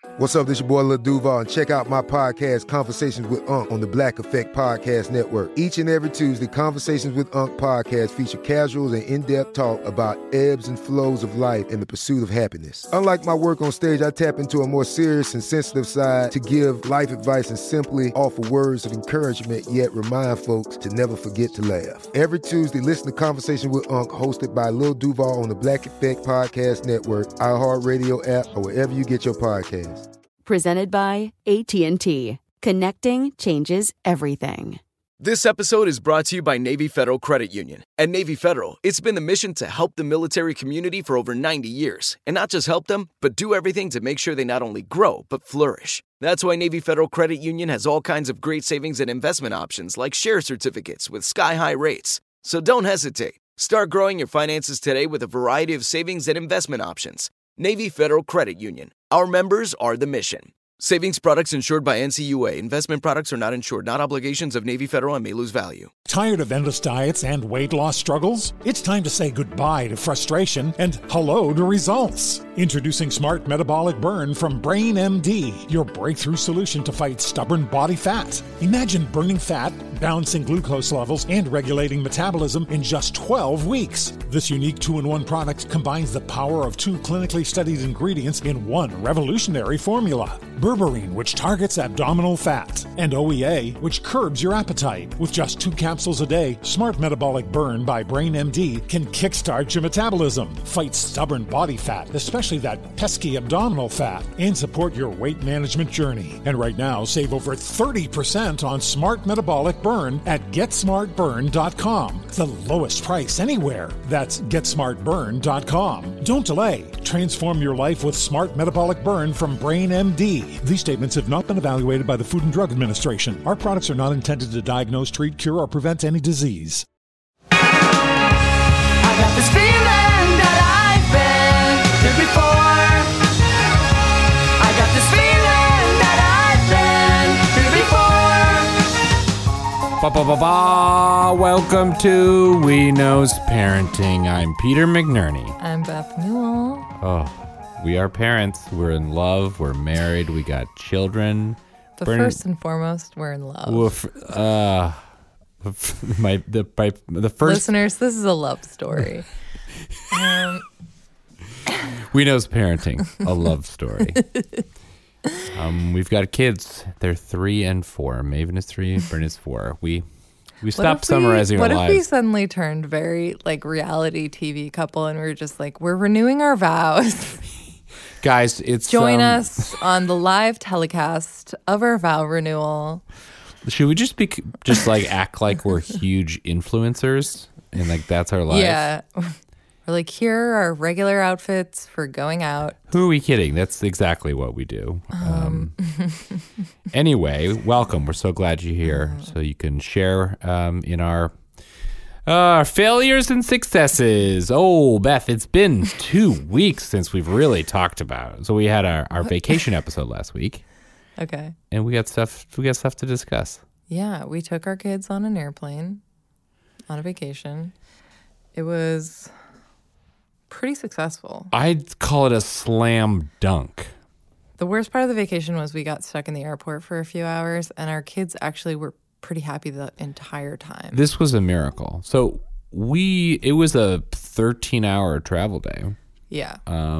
What's up, this your boy Lil Duval, and check out my podcast, Conversations with Unc, on the Black Effect Podcast Network. Each and every Tuesday, Conversations with Unc podcast feature casuals and in-depth talk about ebbs and flows of life and the pursuit of happiness. Unlike my work on stage, I tap into a more serious and sensitive side to give life advice and simply offer words of encouragement, yet remind folks to never forget to laugh. Every Tuesday, listen to Conversations with Unc, hosted by Lil Duval on the Black Effect Podcast Network, iHeartRadio app, or wherever you get your podcasts. Presented by AT&T. Connecting changes everything. This episode is brought to you by Navy Federal Credit Union. At Navy Federal, it's been the mission to help the military community for over 90 years. And not just help them, but do everything to make sure they not only grow, but flourish. That's why Navy Federal Credit Union has all kinds of great savings and investment options like share certificates with sky-high rates. So don't hesitate. Start growing your finances today with a variety of savings and investment options. Navy Federal Credit Union. Our members are the mission. Savings products insured by NCUA. Investment products are not insured, not obligations of Navy Federal and may lose value. Tired of endless diets and weight loss struggles? It's time to say goodbye to frustration and hello to results. Introducing Smart Metabolic Burn from Brain MD, your breakthrough solution to fight stubborn body fat. Imagine burning fat, balancing glucose levels, and regulating metabolism in just 12 weeks. This unique 2-in-1 product combines the power of 2 clinically studied ingredients in one revolutionary formula. Berberine, which targets abdominal fat, and OEA, which curbs your appetite. With just 2 capsules a day, Smart Metabolic Burn by Brain MD can kickstart your metabolism, fight stubborn body fat, especially that pesky abdominal fat, and support your weight management journey. And right now, save over 30% on Smart Metabolic Burn at GetSmartBurn.com. The lowest price anywhere. That's GetSmartBurn.com. Don't delay. Transform your life with Smart Metabolic Burn from Brain MD. These statements have not been evaluated by the Food and Drug Administration. Our products are not intended to diagnose, treat, cure, or prevent any disease. I got this feeling that I've been here before. I got this feeling that I've been here before. Welcome to We Knows Parenting. I'm Peter McNerney. I'm Beth Newell. Oh, we are parents. We're in love. We're married. We got children. But first and foremost, we're in love. The first Listeners, this is a love story. We Knows Parenting, a love story. We've got kids. They're 3 and 4. Maven is 3. Bryn is 4. We stopped summarizing our lives. What if we suddenly turned very like reality TV couple and we were just like, we're renewing our vows? Guys, it's join us on the live telecast of our vow renewal. Should we just act like we're huge influencers and like that's our life? Yeah. We're like, here are our regular outfits for going out. Who are we kidding? That's exactly what we do. Anyway, welcome. We're so glad you're here. So you can share in our failures and successes. Oh, Beth, it's been 2 weeks since we've really talked about it. So we had our vacation episode last week. Okay. And we got stuff to discuss. Yeah, we took our kids on an airplane on a vacation. It was pretty successful. I'd call it a slam dunk. The worst part of the vacation was we got stuck in the airport for a few hours, and our kids actually were pretty happy the entire time. This was a miracle. So it was a 13-hour travel day. Yeah.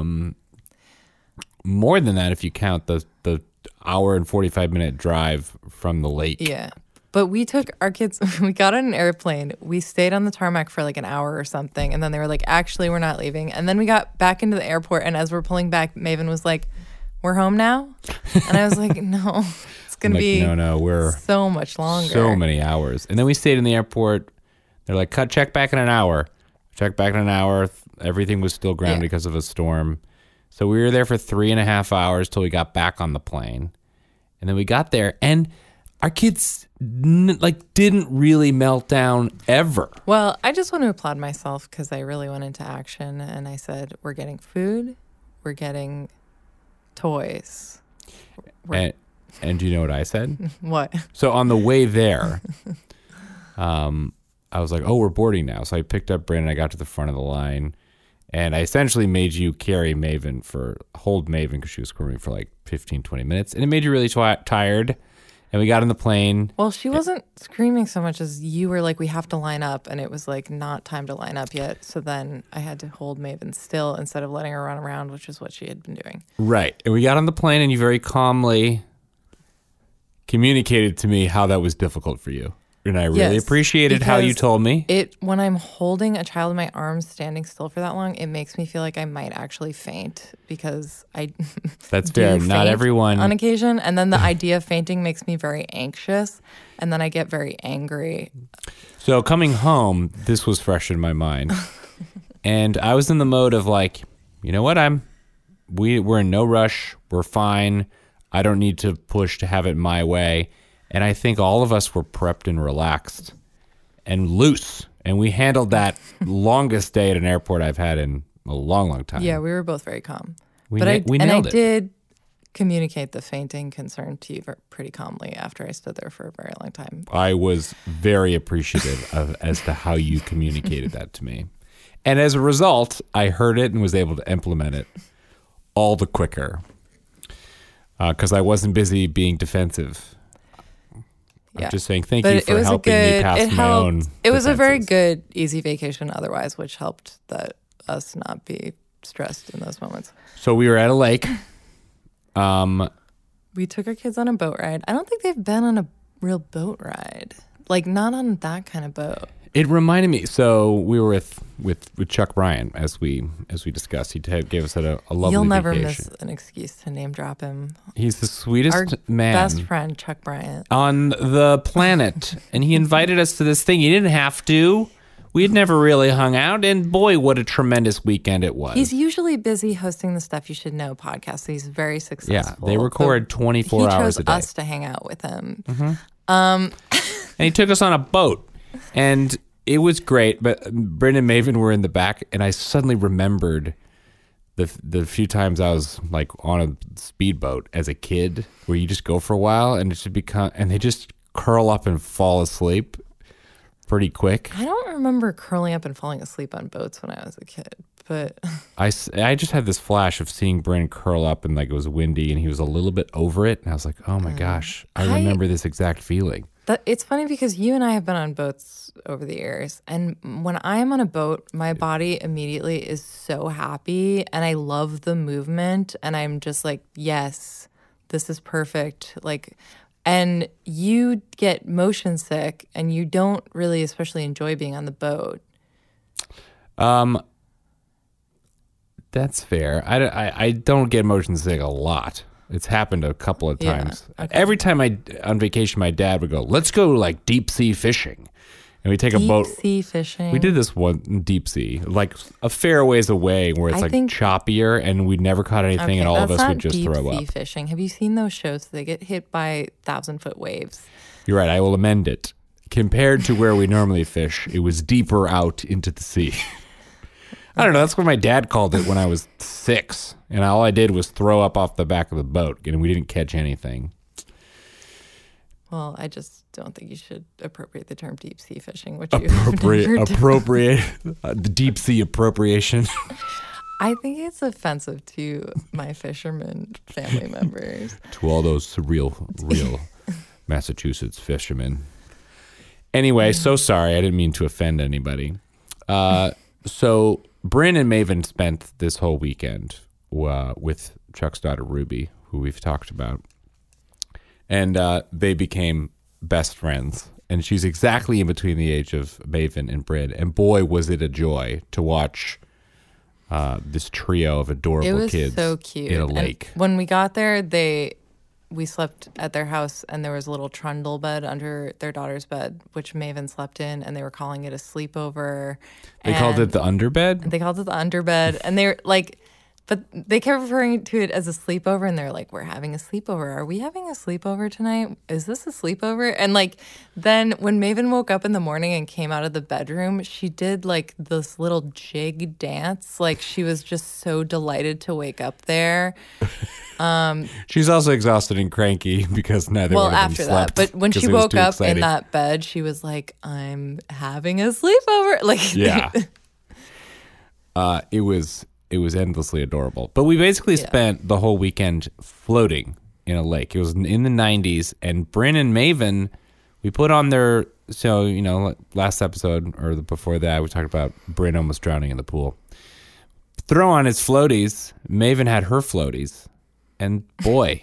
More than that if you count the hour and 45-minute drive from the lake. Yeah. But we took our kids, we got on an airplane, we stayed on the tarmac for like an hour or something, and then they were like, actually, we're not leaving. And then we got back into the airport, and as we're pulling back, Maven was like, we're home now? And I was like, no, it's going to be we're so much longer. So many hours. And then we stayed in the airport. They're like, check back in an hour. Check back in an hour. Everything was still grounded because of a storm. So we were there for 3.5 hours till we got back on the plane. And then we got there, and our kids didn't really melt down ever. Well, I just want to applaud myself because I really went into action, and I said, we're getting food, we're getting toys. And do you know what I said? What? So on the way there, I was like, oh, we're boarding now. So I picked up Brandon. I got to the front of the line, And I essentially made you hold Maven because she was screaming for like 15, 20 minutes. And it made you really tired. And we got on the plane. Well, she wasn't screaming so much as you were like, we have to line up. And it was like not time to line up yet. So then I had to hold Maven still instead of letting her run around, which is what she had been doing. Right. And we got on the plane and you very calmly communicated to me how that was difficult for you. And I really appreciated how you told me. When I'm holding a child in my arms standing still for that long, it makes me feel like I might actually faint because I That's fair. Not everyone on occasion. And then the idea of fainting makes me very anxious. And then I get very angry. So coming home, this was fresh in my mind. And I was in the mode of like, you know what? We're in no rush. We're fine. I don't need to push to have it my way. And I think all of us were prepped and relaxed and loose. And we handled that longest day at an airport I've had in a long, long time. Yeah, we were both very calm. We nailed it. I did communicate the fainting concern to you pretty calmly after I stood there for a very long time. I was very appreciative as to how you communicated that to me. And as a result, I heard it and was able to implement it all the quicker because I wasn't busy being defensive. I'm just saying thank you for helping me pass my own It was a very good, easy vacation otherwise, which helped us not be stressed in those moments. So we were at a lake. We took our kids on a boat ride. I don't think they've been on a real boat ride. Like, not on that kind of boat. It reminded me. So we were with Chuck Bryan as we discussed. He gave us a lovely vacation. You'll never miss an excuse to name drop him. He's the sweetest Our man, best friend, Chuck Bryan, on the planet, and he invited us to this thing. He didn't have to. We had never really hung out, and boy, what a tremendous weekend it was. He's usually busy hosting the Stuff You Should Know podcast. So he's very successful. Yeah, they record 24 hours a day. He chose us to hang out with him. Mm-hmm. And he took us on a boat, and it was great. But Bryn and Maven were in the back, and I suddenly remembered the few times I was like on a speedboat as a kid, where you just go for a while, and they just curl up and fall asleep pretty quick. I don't remember curling up and falling asleep on boats when I was a kid, but I just had this flash of seeing Bryn curl up and like it was windy and he was a little bit over it. And I was like, oh my gosh, I remember this exact feeling. It's funny because you and I have been on boats over the years. And when I am on a boat, my body immediately is so happy and I love the movement. And I'm just like, yes, this is perfect. Like, and you get motion sick and you don't really especially enjoy being on the boat. That's fair. I don't get motion sick a lot. It's happened a couple of times. Okay. Every time on vacation, my dad would go, let's go like deep sea fishing. And we take a boat. Deep sea fishing. We did this one deep sea, like a fair ways away where it's choppier and we never caught anything and all of us would just throw up. That's not deep sea fishing. Have you seen those shows? They get hit by 1,000-foot waves. You're right. I will amend it. Compared to where we normally fish, it was deeper out into the sea. I don't know. That's what my dad called it when I was 6. And all I did was throw up off the back of the boat and we didn't catch anything. Well, I just don't think you should appropriate the term deep sea fishing, which you have never appropriate the deep sea appropriation. I think it's offensive to my fisherman family members. To all those real Massachusetts fishermen. Anyway, so sorry. I didn't mean to offend anybody. So Bryn and Maven spent this whole weekend with Chuck's daughter, Ruby, who we've talked about. And they became best friends. And she's exactly in between the age of Maven and Bryn. And boy, was it a joy to watch this trio of adorable kids so cute. In a lake. And when we got there, we slept at their house, and there was a little trundle bed under their daughter's bed, which Maven slept in, and they were calling it a sleepover. They called it the underbed? They called it the underbed. And they were like... But they kept referring to it as a sleepover, and they're like, we're having a sleepover. Are we having a sleepover tonight? Is this a sleepover? And like, then when Maven woke up in the morning and came out of the bedroom, she did like this little jig dance. Like, she was just so delighted to wake up there. She's also exhausted and cranky because neither one of them after slept. That. But when she woke up in that bed, she was like, I'm having a sleepover. Like, yeah. It was endlessly adorable. But we basically spent the whole weekend floating in a lake. It was in the 90s, and Bryn and Maven, we put on their, so, you know, last episode or before that, we talked about Bryn almost drowning in the pool. Throw on his floaties. Maven had her floaties. And boy,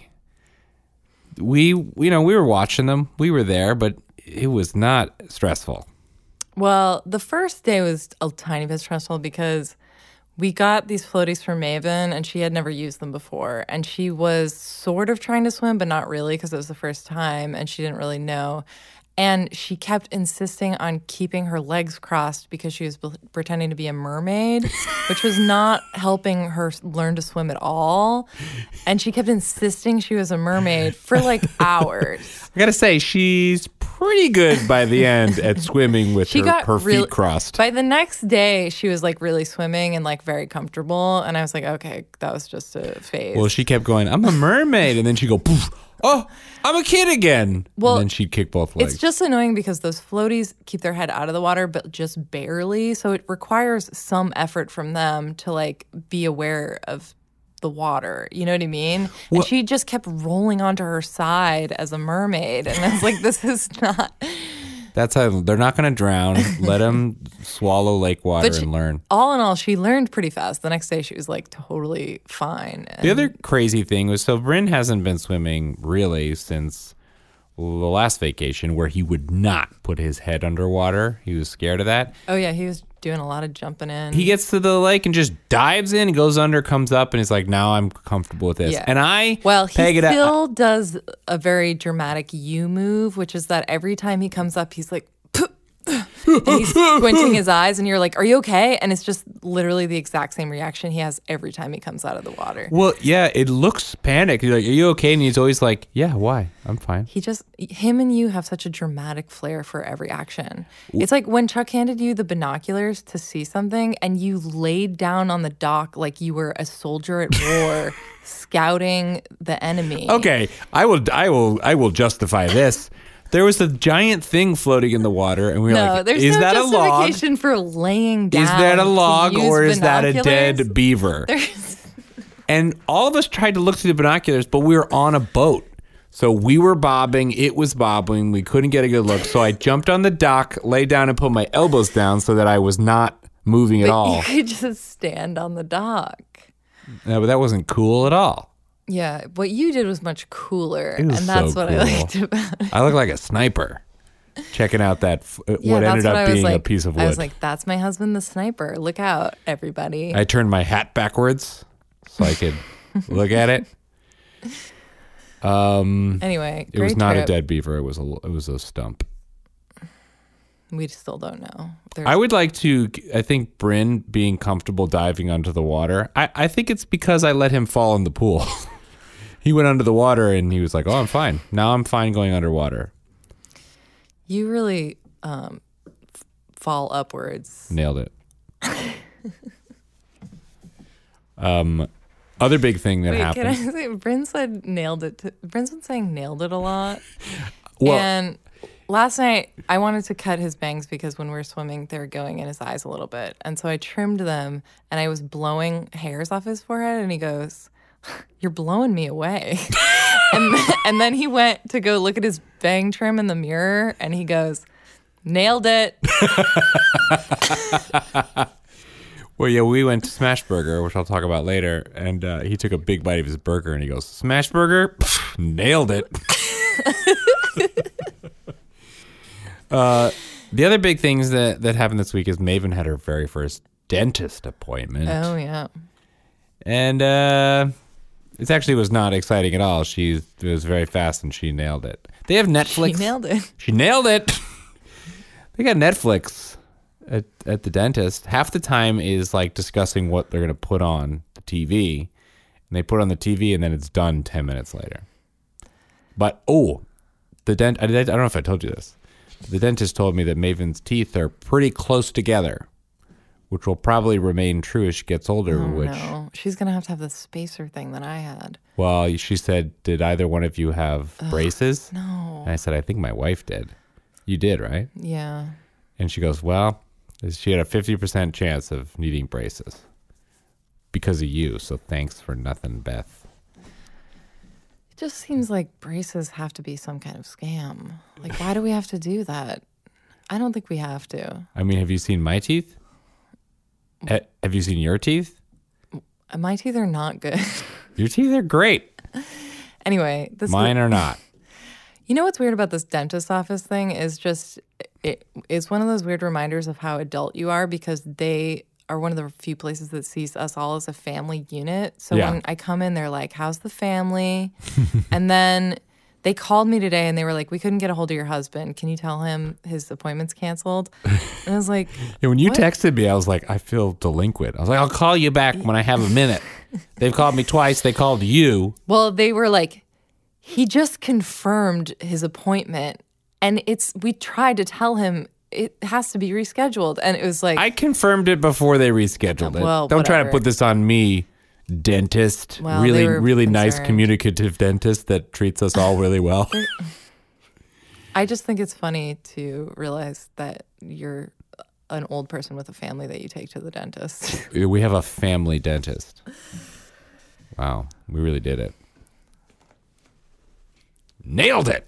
we were watching them. We were there, but it was not stressful. Well, the first day was a tiny bit stressful because we got these floaties from Maven, and she had never used them before. And she was sort of trying to swim, but not really because it was the first time, and she didn't really know. And she kept insisting on keeping her legs crossed because she was pretending to be a mermaid, which was not helping her learn to swim at all. And she kept insisting she was a mermaid for like hours. I gotta say, she's pretty good by the end at swimming with her feet crossed. By the next day, she was like really swimming and like very comfortable. And I was like, okay, that was just a phase. Well, she kept going, I'm a mermaid. And then she'd go, poof. Oh, I'm a kid again. Well, and then she'd kick both legs. It's just annoying because those floaties keep their head out of the water, but just barely. So it requires some effort from them to like be aware of the water. You know what I mean? Well, and she just kept rolling onto her side as a mermaid. And I was like, this is not... That's how they're not going to drown. Let them swallow lake water and learn. All in all, she learned pretty fast. The next day, she was like totally fine. The other crazy thing was, so Bryn hasn't been swimming really since the last vacation, where he would not put his head underwater. He was scared of that. Oh yeah, he was doing a lot of jumping in. He gets to the lake and just dives in, goes under, comes up, and he's like, now I'm comfortable with this. Yeah. And he still does a very dramatic U move, which is that every time he comes up, he's like, and he's squinting his eyes, and you're like, are you okay? And it's just literally the exact same reaction he has every time he comes out of the water. Well, yeah, it looks panicked. You're like, are you okay? And he's always like, yeah, why? I'm fine. Him and you have such a dramatic flair for every action. It's like when Chuck handed you the binoculars to see something, and you laid down on the dock like you were a soldier at war scouting the enemy. Okay, I will justify this. There was a giant thing floating in the water, and we were like, is that a log? Justification for laying down. Is that a log, or is that a dead beaver? There's... And all of us tried to look through the binoculars, but we were on a boat. So we were bobbing, it was bobbing, we couldn't get a good look. So I jumped on the dock, lay down, and put my elbows down so that I was not moving at all. You could just stand on the dock. No, but that wasn't cool at all. Yeah, what you did was much cooler, and that's so what cool. I liked about it. I look like a sniper checking out that what ended up being a piece of wood. I was like, that's my husband, the sniper. Look out, everybody. I turned my hat backwards so I could look at it. Anyway, it was not a dead beaver. It was a stump. We still don't know. I would like to, I think Bryn being comfortable diving under the water, I think it's because I let him fall in the pool. He went under the water and he was like, oh, I'm fine. Now I'm fine going underwater. You really fall upwards. Nailed it. Other big thing that happened. Can I say, Bryn said nailed it. Bryn's been saying nailed it a lot. Well, and last night, I wanted to cut his bangs because when we were swimming, they were going in his eyes a little bit. And so I trimmed them, and I was blowing hairs off his forehead, and he goes, you're blowing me away. and then he went to go look at his bang trim in the mirror, and he goes, nailed it. Well, yeah, we went to Smash Burger, which I'll talk about later, and he took a big bite of his burger, and he goes, Smash Burger? Pff, nailed it. The other big things that happened this week is Maven had her very first dentist appointment. Oh, yeah. And it actually was not exciting at all. It was very fast, and she nailed it. They have Netflix. She nailed it. She nailed it. They got Netflix at the dentist. Half the time is like discussing what they're going to put on the TV. And they put on the TV, and then it's done 10 minutes later. But, I don't know if I told you this. The dentist told me that Maven's teeth are pretty close together, which will probably remain true as she gets older. No. She's going to have the spacer thing that I had. Well, she said, did either one of you have braces? No. And I said, I think my wife did. You did, right? Yeah. And she goes, well, She had a 50% chance of needing braces because of you. So thanks for nothing, Beth. It just seems like braces have to be some kind of scam. Like, why do we have to do that? I don't think we have to. I mean, have you seen my teeth? Have you seen your teeth? My teeth are not good. Your teeth are great. Anyway, Mine are not. You know what's weird about this dentist office thing is just it's one of those weird reminders of how adult you are, because they are one of the few places that sees us all as a family unit. So when I come in, they're like, "How's the family?" And then they called me today and they were like, "We couldn't get a hold of your husband. Can you tell him his appointment's canceled?" And I was like, yeah, when you texted me, I was like, I feel delinquent. I was like, I'll call you back when I have a minute. They've called me twice. They called you. Well, they were like, he just confirmed his appointment. And we tried to tell him it has to be rescheduled. And it was like, I confirmed it before they rescheduled it. Well, Don't try to whatever. put this on me, dentist. Well, they were really nice concerned. communicative dentist that treats us all really well. I just think it's funny to realize that you're an old person with a family that you take to the dentist. We have a family dentist. Wow, we really did it. Nailed it.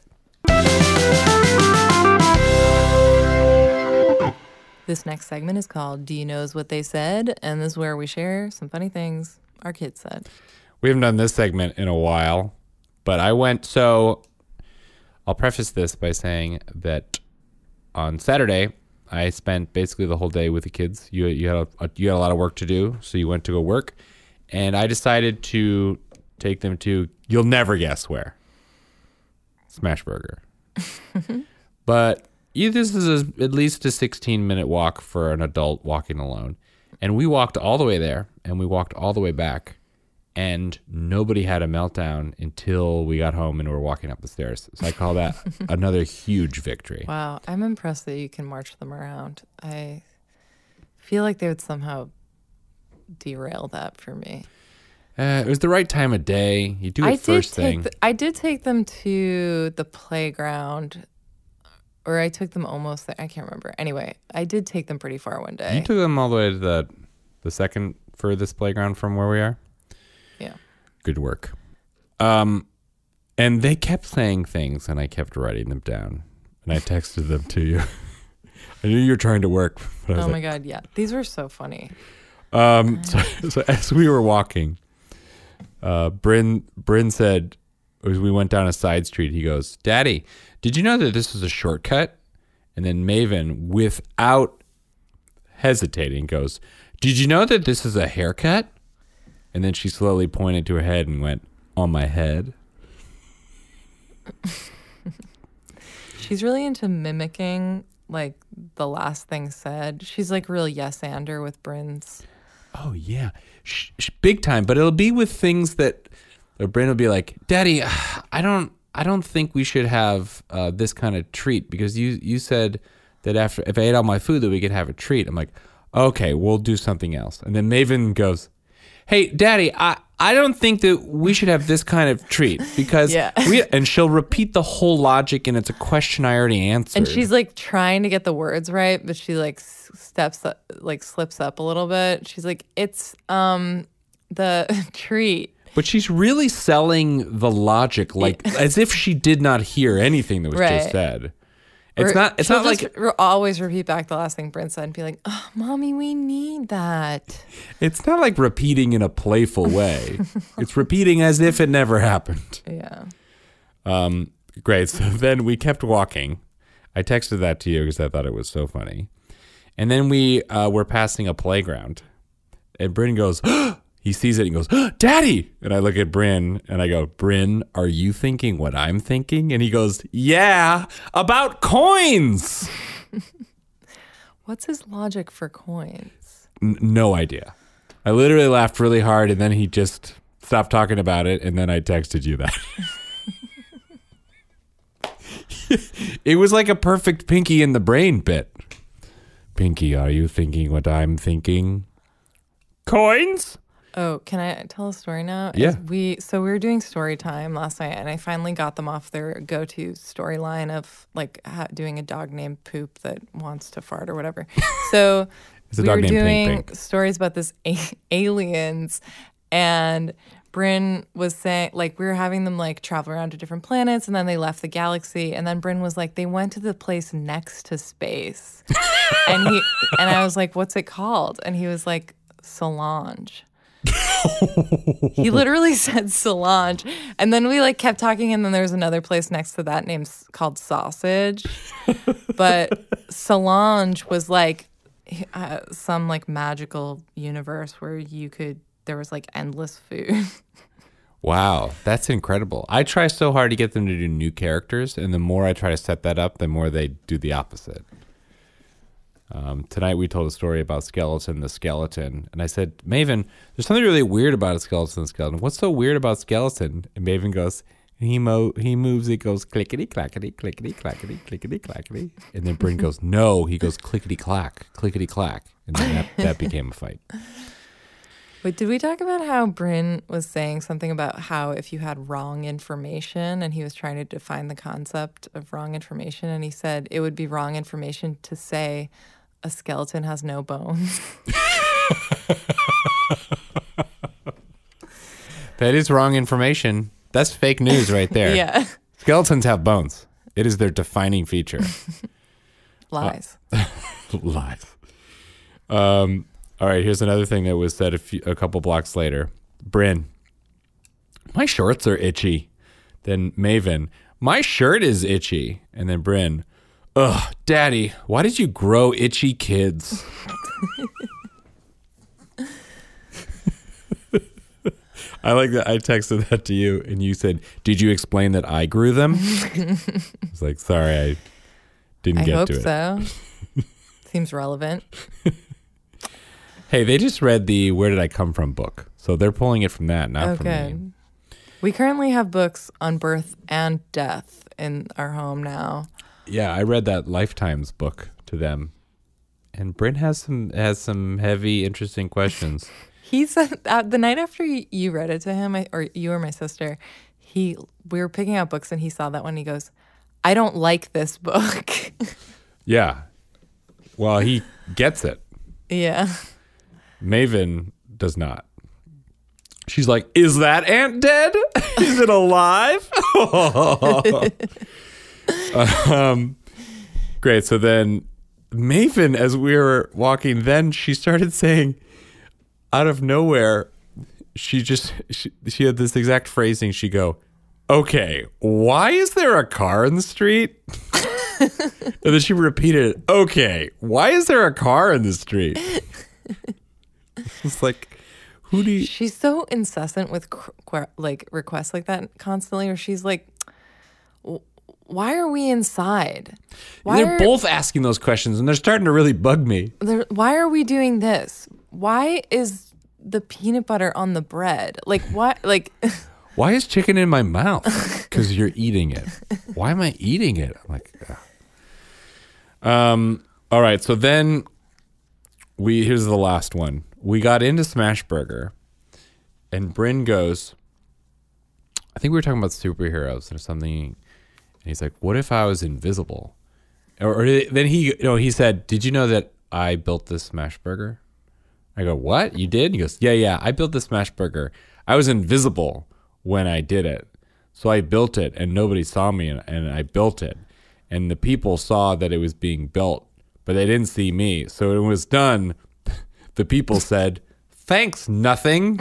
This next segment is called Do You Knows What They Said? And this is where we share some funny things our kids said. We haven't done this segment in a while, but so I'll preface this by saying that on Saturday, I spent basically the whole day with the kids. You had a lot of work to do, so you went to go work, and I decided to take them to, you'll never guess where, Smashburger. But this is at least a 16-minute walk for an adult walking alone. And we walked all the way there, and we walked all the way back, and nobody had a meltdown until we got home and were walking up the stairs. So I call that another huge victory. Wow, I'm impressed that you can march them around. I feel like they would somehow derail that for me. It was the right time of day. You do it first thing. I did take them to the playground, or I took them almost there. I can't remember. Anyway, I did take them pretty far one day. You took them all the way to the second furthest playground from where we are? Yeah. Good work. And they kept saying things, and I kept writing them down. And I texted them to you. I knew you were trying to work. But I was my God, yeah. These were so funny. So as we were walking, Bryn said, as we went down a side street, he goes, "Daddy, did you know that this is a shortcut?" And then Maven, without hesitating, goes, "Did you know that this is a haircut?" And then she slowly pointed to her head and went, "On my head." She's really into mimicking, like, the last thing said. She's like real yes-ander with Bryn's. Oh, yeah. Big time. But it'll be with things that Bryn will be like, "Daddy, I don't think we should have this kind of treat because you said that if I ate all my food that we could have a treat." I'm like, "Okay, we'll do something else." And then Maven goes, "Hey, Daddy, I don't think that we should have this kind of treat because and she'll repeat the whole logic and it's a question I already answered." And she's like trying to get the words right, but she like slips up a little bit. She's like, "It's the treat." But she's really selling the logic like as if she did not hear anything that was just said. It's not like always repeat back the last thing Bryn said and be like, "Oh, Mommy, we need that." It's not like repeating in a playful way. It's repeating as if it never happened. Yeah. Great. So then we kept walking. I texted that to you because I thought it was so funny. And then we were passing a playground. And Bryn goes, he sees it and goes, "Daddy!" And I look at Bryn and I go, "Bryn, are you thinking what I'm thinking?" And he goes, "Yeah, about coins." What's his logic for coins? No idea. I literally laughed really hard and then he just stopped talking about it and then I texted you that. It was like a perfect Pinky in the Brain bit. "Pinky, are you thinking what I'm thinking?" "Coins?" Oh, can I tell a story now? Yeah. We were doing story time last night, and I finally got them off their go-to storyline of like doing a dog named Poop that wants to fart or whatever. So It's a we dog were named doing Pink Pink. stories about this aliens, and Bryn was saying, like, we were having them like travel around to different planets, and then they left the galaxy, and then Bryn was like, they went to the place next to space, and I was like, what's it called? And he was like, Solange. He literally said Solange, and then we like kept talking, and then there was another place next to that named called Sausage, but Solange was like some like magical universe where there was like endless food. Wow, that's incredible. I try so hard to get them to do new characters, and the more I try to set that up, the more they do the opposite. Tonight we told a story about Skeleton the Skeleton, and I said, Maven, there's something really weird about a Skeleton the Skeleton. What's so weird about Skeleton? And Maven goes, he moves, it goes clickety clackety, clickety clackety, clickety clackety. And then Bryn goes, no, he goes clickety clack, and then that became a fight. Wait, did we talk about how Bryn was saying something about how if you had wrong information, and he was trying to define the concept of wrong information, and he said it would be wrong information to say a skeleton has no bones. That is wrong information. That's fake news right there. Yeah. Skeletons have bones. It is their defining feature. Lies. Lies. All right, here's another thing that was said a couple blocks later. Bryn, my shorts are itchy. Then Maven, my shirt is itchy. And then Bryn, ugh, Daddy, why did you grow itchy kids? I like that. I texted that to you, and you said, did you explain that I grew them? I was like, sorry, I didn't get to it. I hope so. Seems relevant. Hey, they just read the Where Did I Come From book. So they're pulling it from that, not from me. We currently have books on birth and death in our home now. Yeah, I read that Lifetimes book to them. And Bryn has some heavy, interesting questions. He said the night after you read it to him, or you or my sister, we were picking out books, and he saw that one. He goes, I don't like this book. Yeah. Well, he gets it. Yeah. Maven does not. She's like, is that ant dead? Is it alive? Great. So then Maven, as we were walking, then she started saying, out of nowhere, she had this exact phrasing. She'd go, okay, why is there a car in the street? And then she repeated it, okay, why is there a car in the street? It's like, who do you... She's so incessant with like requests like that constantly, where she's like, why are we inside? They're both asking those questions, and they're starting to really bug me. Why are we doing this? Why is the peanut butter on the bread? Like, what? Like, why is chicken in my mouth? Because you're eating it. Why am I eating it? I'm like, ugh. All right, so then here's the last one. We got into Smashburger, and Bryn goes, I think we were talking about superheroes or something, and he's like, what if I was invisible? Or then he said, did you know that I built this Smashburger? I go, what? You did? He goes, yeah, I built this Smashburger. I was invisible when I did it. So I built it, and nobody saw me, and I built it. And the people saw that it was being built, but they didn't see me. So when it was done, the people said, thanks, nothing.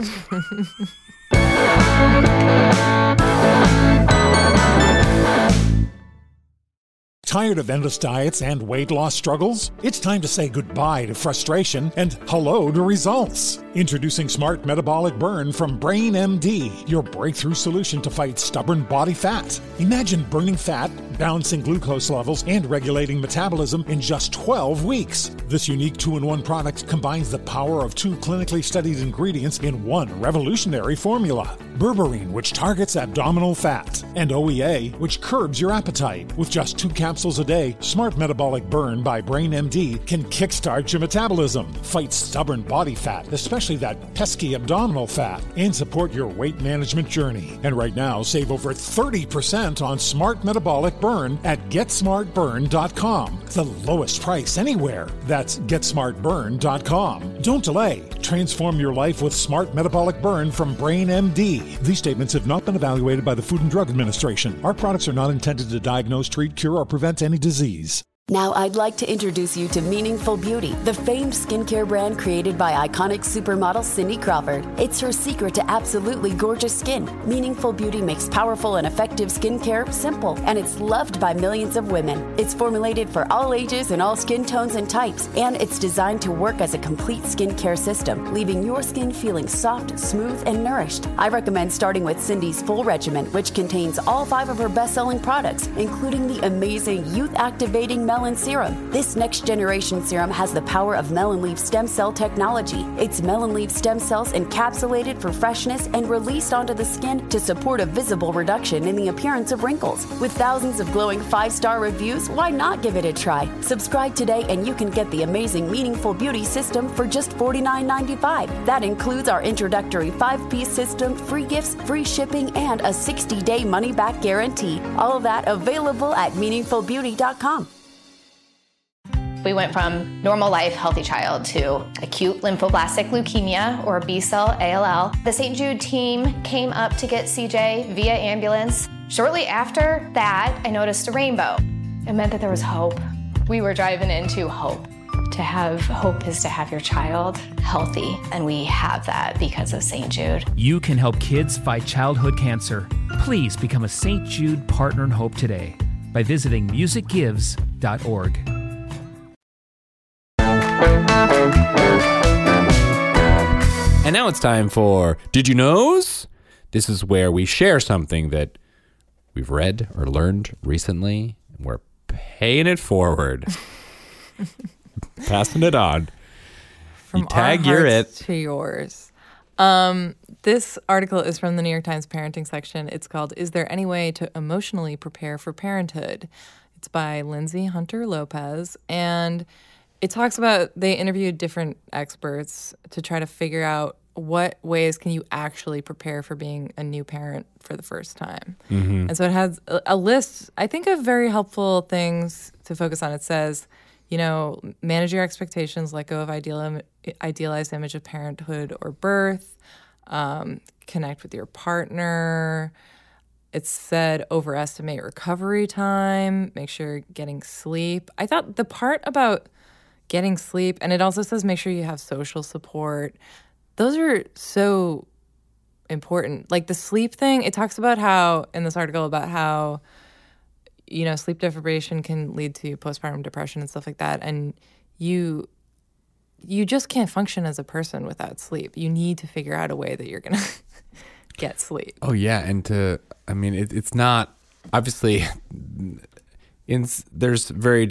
Tired of endless diets and weight loss struggles? It's time to say goodbye to frustration and hello to results. Introducing Smart Metabolic Burn from Brain MD, your breakthrough solution to fight stubborn body fat. Imagine burning fat balancing glucose levels and regulating metabolism in just 12 weeks. This unique 2-in-1 product combines the power of 2 clinically studied ingredients in one revolutionary formula. Berberine, which targets abdominal fat, and OEA, which curbs your appetite. With just 2 capsules a day, Smart Metabolic Burn by Brain MD can kickstart your metabolism, fight stubborn body fat, especially that pesky abdominal fat, and support your weight management journey. And right now, save over 30% on Smart Metabolic Burn at GetSmartBurn.com. The lowest price anywhere. That's GetSmartBurn.com. Don't delay. Transform your life with Smart Metabolic Burn from Brain MD. These statements have not been evaluated by the Food and Drug Administration. Our products are not intended to diagnose, treat, cure, or prevent any disease. Now I'd like to introduce you to Meaningful Beauty, the famed skincare brand created by iconic supermodel Cindy Crawford. It's her secret to absolutely gorgeous skin. Meaningful Beauty makes powerful and effective skincare simple, and it's loved by millions of women. It's formulated for all ages and all skin tones and types, and it's designed to work as a complete skincare system, leaving your skin feeling soft, smooth, and nourished. I recommend starting with Cindy's full regimen, which contains all 5 of her best-selling products, including the amazing youth-activating Melon Serum. This next generation serum has the power of melon leaf stem cell technology. It's melon leaf stem cells encapsulated for freshness and released onto the skin to support a visible reduction in the appearance of wrinkles. With thousands of glowing 5-star reviews, why not give it a try? Subscribe today and you can get the amazing Meaningful Beauty system for just $49.95. That includes our introductory 5-piece system, free gifts, free shipping, and a 60-day money-back guarantee. All of that available at meaningfulbeauty.com. We went from normal life, healthy child to acute lymphoblastic leukemia, or B-cell ALL. The St. Jude team came up to get CJ via ambulance. Shortly after that, I noticed a rainbow. It meant that there was hope. We were driving into hope. To have hope is to have your child healthy, and we have that because of St. Jude. You can help kids fight childhood cancer. Please become a St. Jude Partner in Hope today by visiting musicgives.org. And now it's time for Did You Knows? This is where we share something that we've read or learned recently, and we're paying it forward. Passing it on. From you tag our your hearts it to yours. This article is from the New York Times parenting section. It's called "Is There Any Way to Emotionally Prepare for Parenthood?" It's by Lindsay Hunter Lopez, and it talks about they interviewed different experts to try to figure out what ways can you actually prepare for being a new parent for the first time. Mm-hmm. And so it has a list, I think, of very helpful things to focus on. It says, you know, manage your expectations, let go of idealized image of parenthood or birth, connect with your partner. It said overestimate recovery time, make sure you're getting sleep. I thought the part about getting sleep, and it also says make sure you have social support. Those are so important. Like the sleep thing, it talks about how, in this article, about how, you know, sleep deprivation can lead to postpartum depression and stuff like that. And you just can't function as a person without sleep. You need to figure out a way that you're going to get sleep. Oh, yeah. And it's not, obviously, there's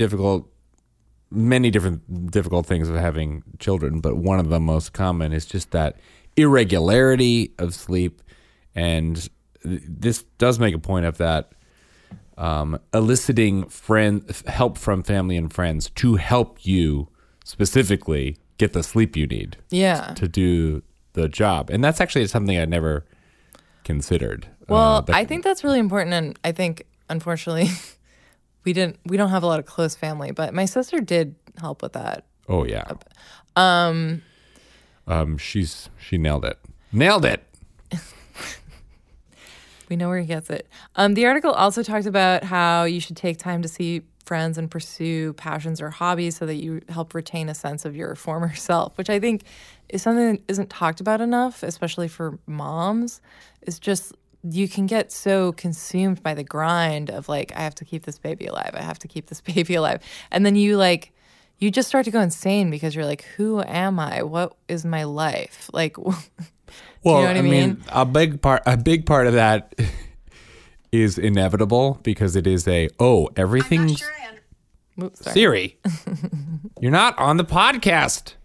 many different difficult things of having children, but one of the most common is just that irregularity of sleep. And this does make a point of that, eliciting help from family and friends to help you specifically get the sleep you need to do the job. And that's actually something I never considered. Well, I think that's really important. And I think, unfortunately, we don't have a lot of close family, but my sister did help with that. Oh yeah. She nailed it. Nailed it. We know where he gets it. The article also talked about how you should take time to see friends and pursue passions or hobbies so that you help retain a sense of your former self, which I think is something that isn't talked about enough, especially for moms. It's just, you can get so consumed by the grind of like, I have to keep this baby alive. I have to keep this baby alive. And then you just start to go insane because you're like, who am I? What is my life? Like, well, you know what I mean? A big part of that is inevitable because it is everything's Oops, sorry. Siri. You're not on the podcast.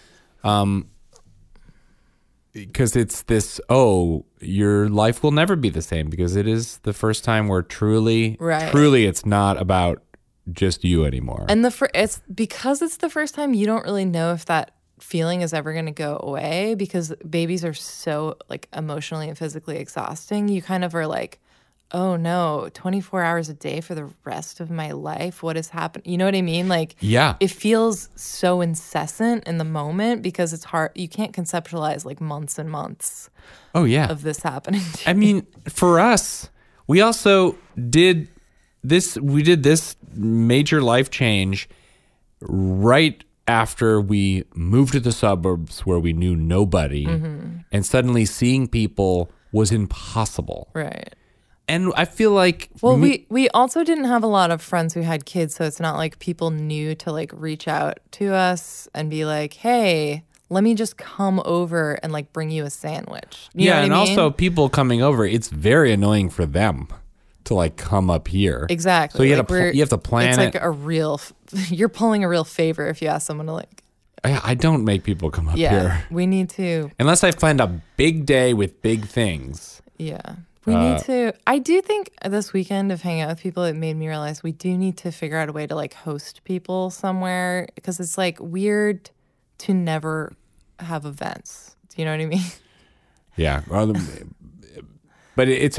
Because it's this, your life will never be the same because it is the first time where truly it's not about just you anymore. And it's because it's the first time, you don't really know if that feeling is ever going to go away because babies are so like emotionally and physically exhausting. You kind of are like, oh no, 24 hours a day for the rest of my life. What is happening? You know what I mean? Like, yeah, it feels so incessant in the moment because it's hard. You can't conceptualize like months and months. Oh yeah, of this happening. I mean, for us, we also did this. We did this major life change right after we moved to the suburbs where we knew nobody, and suddenly seeing people was impossible. Right. And I feel like... Well, we also didn't have a lot of friends who had kids, so it's not like people knew to like reach out to us and be like, hey, let me just come over and like bring you a sandwich. You know what I mean? Also people coming over, it's very annoying for them to like come up here. Exactly. So you like have to plan it. It's like a real... You're pulling a real favor if you ask someone to like... I don't make people come up here. We need to... Unless I find a big day with big things. Yeah. We need to, I do think this weekend of hanging out with people, it made me realize we do need to figure out a way to like host people somewhere because it's like weird to never have events. Do you know what I mean? Yeah. But it's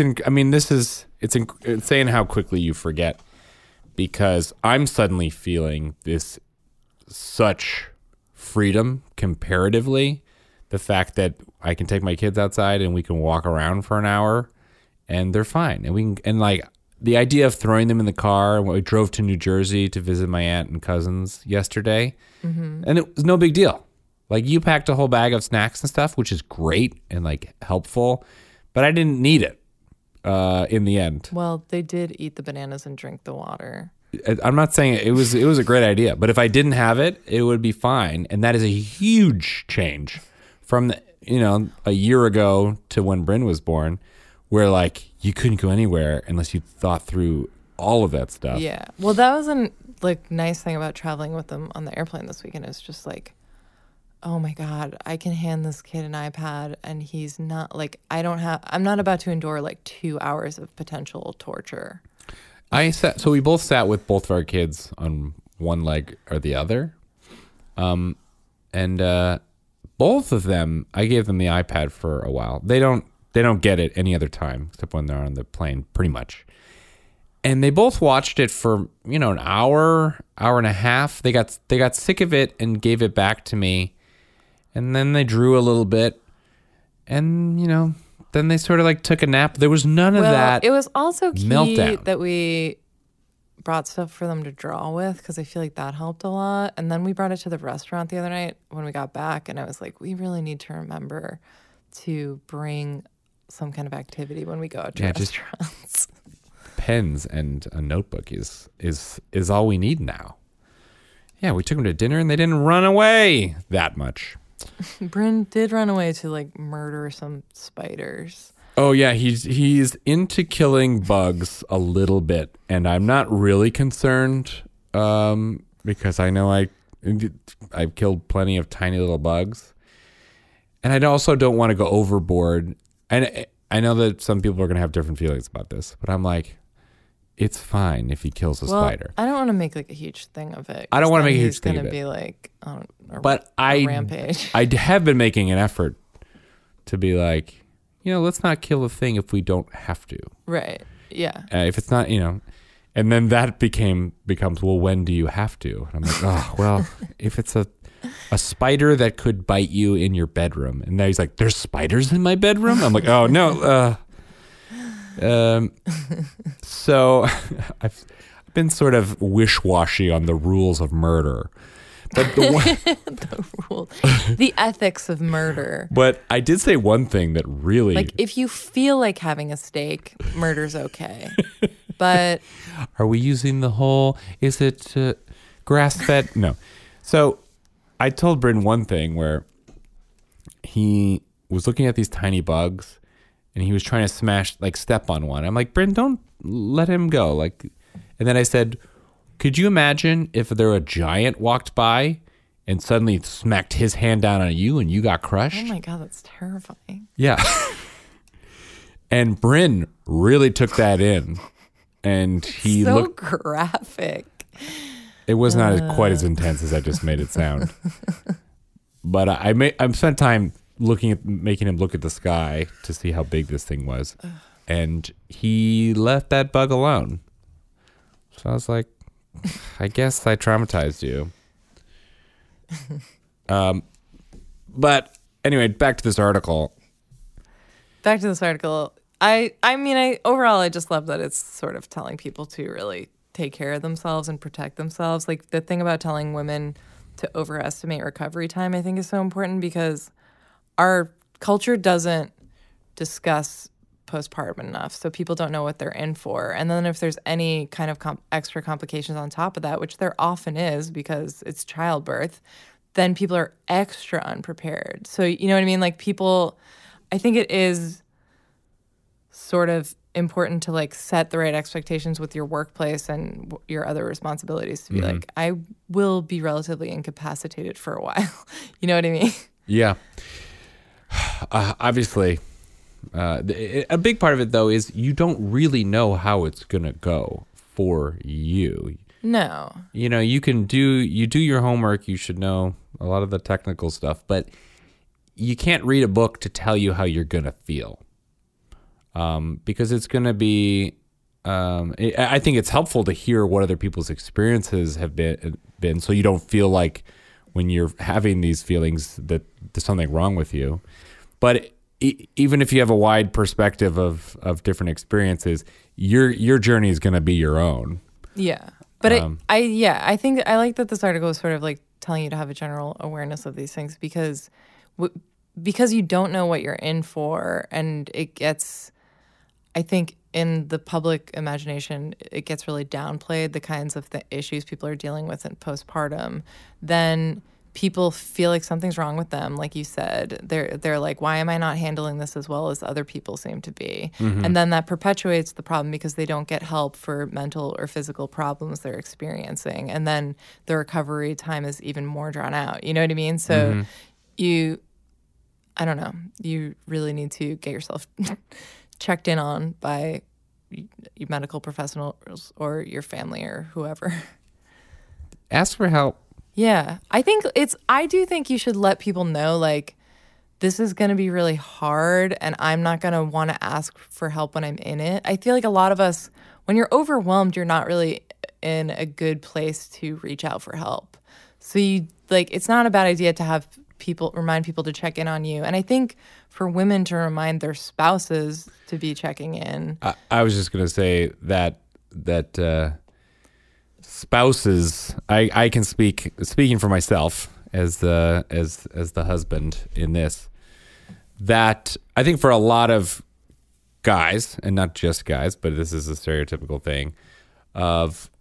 insane how quickly you forget because I'm suddenly feeling this such freedom comparatively. The fact that I can take my kids outside and we can walk around for an hour and they're fine. And like the idea of throwing them in the car, we drove to New Jersey to visit my aunt and cousins yesterday, and it was no big deal. Like you packed a whole bag of snacks and stuff, which is great and like helpful, but I didn't need it in the end. Well, they did eat the bananas and drink the water. I'm not saying it was a great idea, but if I didn't have it, it would be fine. And that is a huge change from a year ago to when Bryn was born, where like you couldn't go anywhere unless you thought through all of that stuff. Yeah. Well, that was a nice thing about traveling with them on the airplane this weekend. It's just like, oh my God, I can hand this kid an iPad and he's not like, I'm not about to endure like 2 hours of potential torture. So we both sat with both of our kids on one leg or the other. And both of them, I gave them the iPad for a while. They don't get it any other time except when they're on the plane, pretty much. And they both watched it for, an hour and a half. They got sick of it and gave it back to me. And then they drew a little bit. And, then they sort of like took a nap. There was none of that. It was also key meltdown. That we brought stuff for them to draw with because I feel like that helped a lot. And then we brought it to the restaurant the other night when we got back. And I was like, we really need to remember to bring some kind of activity when we go out to restaurants. Pens and a notebook is all we need now. Yeah, we took them to dinner and they didn't run away that much. Bryn did run away to like murder some spiders. Oh yeah, he's into killing bugs a little bit, and I'm not really concerned because I know I've killed plenty of tiny little bugs, and I also don't want to go overboard. And I know that some people are going to have different feelings about this, but I'm like, it's fine if he kills a spider. I don't want to make like a huge thing of it. I don't want to make a huge thing of it. He's going to be like, a rampage. I have been making an effort to be like, let's not kill a thing if we don't have to. Right. Yeah. If it's not, and then that becomes, well, when do you have to? And I'm like, oh, well, if it's a spider that could bite you in your bedroom. And now he's like, there's spiders in my bedroom? I'm like, oh, no. So I've been sort of wish-washy on the rules of murder. But the rules, the ethics of murder. But I did say one thing that really... Like, if you feel like having a steak, murder's okay. But... Are we using the whole... Is it grass-fed? No. So I told Bryn one thing where he was looking at these tiny bugs and he was trying to step on one. I'm like, Bryn, don't let him go. Like, and then I said, could you imagine if a giant walked by and suddenly smacked his hand down on you and you got crushed? Oh my God, that's terrifying. Yeah. And Bryn really took that in, and he so looked graphic. It was not quite as intense as I just made it sound. But I spent time making him look at the sky to see how big this thing was. And he left that bug alone. So I was like, I guess I traumatized you. But anyway, back to this article. Overall, I just love that it's sort of telling people to really take care of themselves and protect themselves. Like the thing about telling women to overestimate recovery time, I think is so important because our culture doesn't discuss postpartum enough. So people don't know what they're in for. And then if there's any kind of extra complications on top of that, which there often is because it's childbirth, then people are extra unprepared. So, you know what I mean? Like I think it is sort of important to like set the right expectations with your workplace and your other responsibilities to be like, I will be relatively incapacitated for a while. You know what I mean? Yeah. Obviously, a big part of it though is you don't really know how it's going to go for you. No. You know, you do your homework, you should know a lot of the technical stuff, but you can't read a book to tell you how you're going to feel. Because it's going to be, I think it's helpful to hear what other people's experiences have been so you don't feel like when you're having these feelings that there's something wrong with you. But even if you have a wide perspective of different experiences, your journey is going to be your own. Yeah. But I think I like that this article is sort of like telling you to have a general awareness of these things because you don't know what you're in for, and it gets, I think in the public imagination, it gets really downplayed, the kinds of the issues people are dealing with in postpartum. Then people feel like something's wrong with them, like you said. They're like, why am I not handling this as well as other people seem to be? Mm-hmm. And then that perpetuates the problem because they don't get help for mental or physical problems they're experiencing. And then the recovery time is even more drawn out. You know what I mean? So I don't know, you really need to get yourself checked in on by your medical professionals or your family or whoever. Ask for help. Yeah. I do think you should let people know, like, this is going to be really hard and I'm not going to want to ask for help when I'm in it. I feel like a lot of us, when you're overwhelmed, you're not really in a good place to reach out for help. So it's not a bad idea to have remind people to check in on you. And I think for women to remind their spouses to be checking in. I was just going to say that spouses, I can speaking for myself as the husband in this, that I think for a lot of guys, and not just guys, but this is a stereotypical thing of,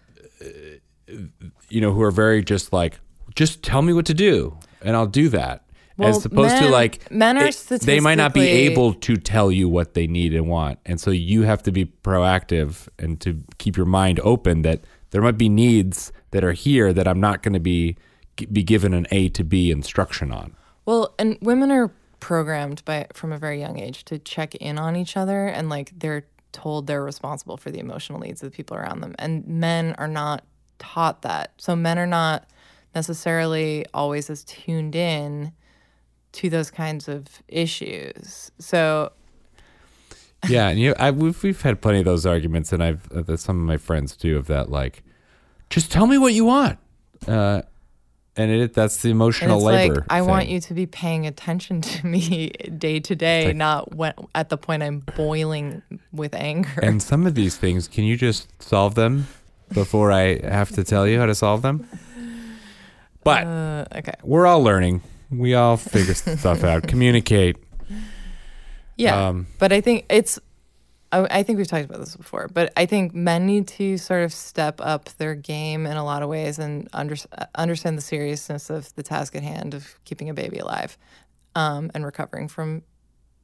who are very just like, just tell me what to do and I'll do that. Well, as opposed to like, men are statistically, they might not be able to tell you what they need and want. And so you have to be proactive and to keep your mind open that there might be needs that are here that I'm not going to be given an A to B instruction on. Well, and women are programmed from a very young age to check in on each other, and like they're told they're responsible for the emotional needs of the people around them. And men are not taught that. So men are not necessarily always as tuned in to those kinds of issues. So yeah, and we've had plenty of those arguments, and I've some of my friends too, of that, like, just tell me what you want, and that's the emotional labor. Like, I want you to be paying attention to me day to day, not at the point I'm boiling with anger. And some of these things, can you just solve them before I have to tell you how to solve them? But okay, we're all learning. We all figure stuff out. Communicate. Yeah, but I think I think we've talked about this before, but I think men need to sort of step up their game in a lot of ways and understand the seriousness of the task at hand of keeping a baby alive and recovering from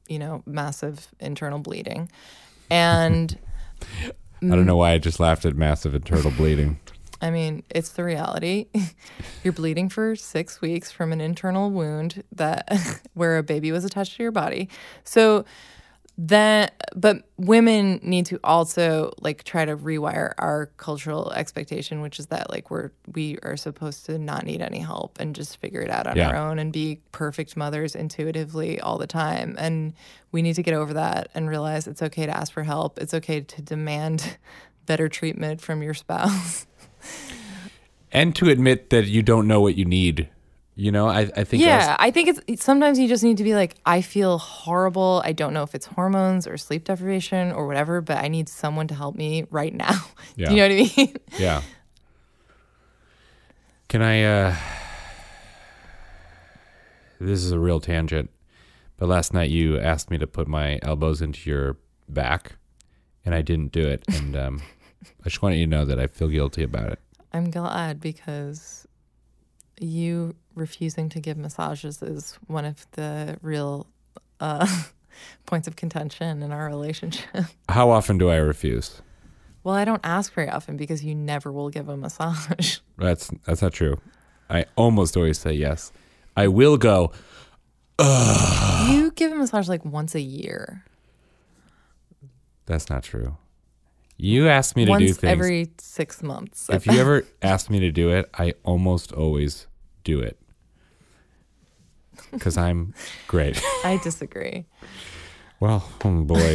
massive internal bleeding. And I don't know why I just laughed at massive internal bleeding. I mean, it's the reality. You're bleeding for 6 weeks from an internal wound where a baby was attached to your body. So but women need to also like try to rewire our cultural expectation, which is that like we are supposed to not need any help and just figure it out on our own and be perfect mothers intuitively all the time. And we need to get over that and realize it's okay to ask for help. It's okay to demand better treatment from your spouse. And to admit that you don't know what you need. I think. Yeah, I think it's sometimes you just need to be like, I feel horrible. I don't know if it's hormones or sleep deprivation or whatever, but I need someone to help me right now. Yeah. Do you know what I mean? Yeah. Can I, this is a real tangent, but last night you asked me to put my elbows into your back and I didn't do it. And I just want you to know that I feel guilty about it. I'm glad because you refusing to give massages is one of the real points of contention in our relationship. How often do I refuse? Well, I don't ask very often because you never will give a massage. That's not true. I almost always say yes. I will go, ugh. You give a massage like once a year. That's not true. You asked me to do things. Once every 6 months. If you ever asked me to do it, I almost always do it. Because I'm great. I disagree. Well, oh boy.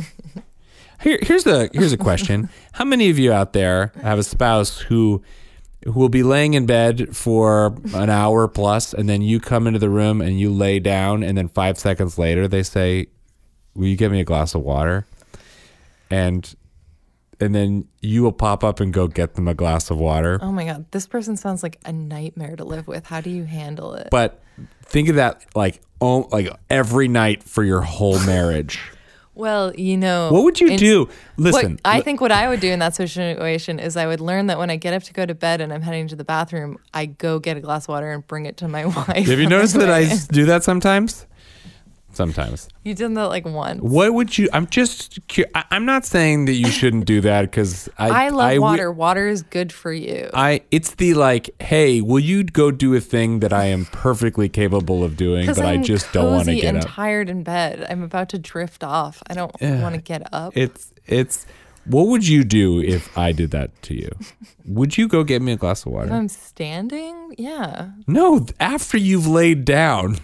Here's a question. How many of you out there have a spouse who will be laying in bed for an hour plus, and then you come into the room and you lay down, and then 5 seconds later they say, "Will you give me a glass of water?" And then you will pop up and go get them a glass of water. Oh my God, this person sounds like a nightmare to live with. How do you handle it? But think of that like every night for your whole marriage. Well, what would you do? Listen, I think what I would do in that situation is I would learn that when I get up to go to bed and I'm heading to the bathroom, I go get a glass of water and bring it to my wife. Have you noticed that I do that sometimes? Sometimes. You did that like once. What would you? I'm just. I'm not saying that you shouldn't do that because I love water. Water is good for you. It's the like, hey, will you go do a thing that I am perfectly capable of doing, but I just don't want to get up. I'm tired in bed. I'm about to drift off. I don't want to get up. It's. What would you do if I did that to you? Would you go get me a glass of water? If I'm standing, yeah. No, after you've laid down.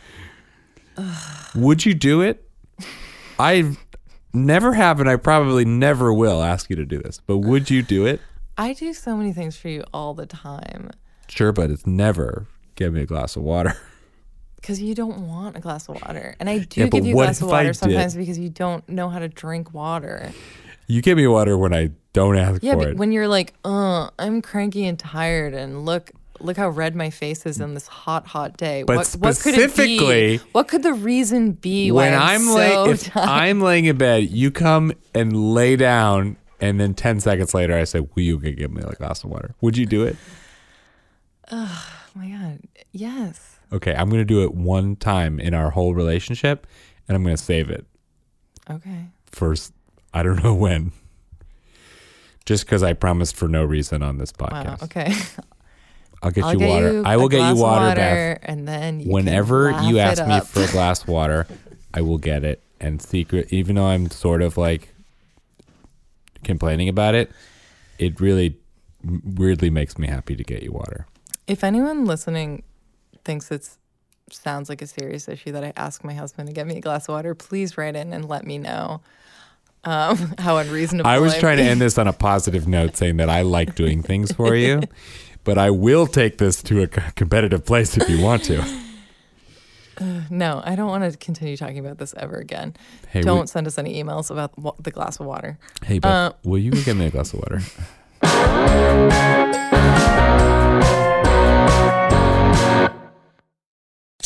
Would you do it? I never have, and I probably never will ask you to do this. But would you do it? I do so many things for you all the time. Sure, but it's never give me a glass of water. Because you don't want a glass of water. And I do give you a glass of water sometimes because you don't know how to drink water. You give me water when I don't ask for it. Yeah, but when you're like, I'm cranky and tired, and look how red my face is on this hot day. But what could it be? What could the reason be why if I'm laying in bed, you come and lay down, and then 10 seconds later I say, will you give me a glass of water? Would you do it? Oh my God, yes. Okay, I'm going to do it one time in our whole relationship, and I'm going to save it. Okay. First, I don't know when. Just because I promised for no reason on this podcast. Wow, okay. I'll get you water. I will get you water, Beth. And then whenever you ask me for a glass of water, I will get it. And even though I'm sort of like complaining about it, it really weirdly makes me happy to get you water. If anyone listening thinks it sounds like a serious issue that I ask my husband to get me a glass of water, please write in and let me know how unreasonable I was trying to end this on a positive note, saying that I like doing things for you. But I will take this to a competitive place if you want to. No, I don't want to continue talking about this ever again. Hey, don't send us any emails about the glass of water. Hey, Beth, will you get me a glass of water?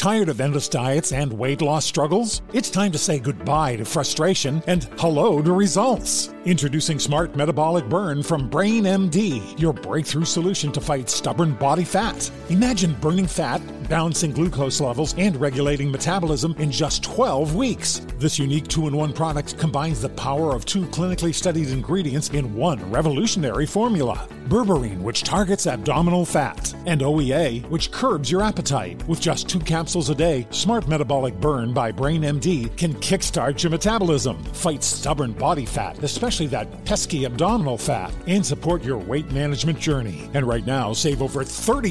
Tired of endless diets and weight loss struggles? It's time to say goodbye to frustration and hello to results. Introducing Smart Metabolic Burn from Brain MD, your breakthrough solution to fight stubborn body fat. Imagine burning fat, balancing glucose levels, and regulating metabolism in just 12 weeks. This unique 2-in-1 product combines the power of 2 clinically studied ingredients in one revolutionary formula. Berberine, which targets abdominal fat, and OEA, which curbs your appetite. With just 2 capsules a day, Smart Metabolic Burn by Brain MD can kickstart your metabolism, fight stubborn body fat, especially that pesky abdominal fat, and support your weight management journey. And right now, save over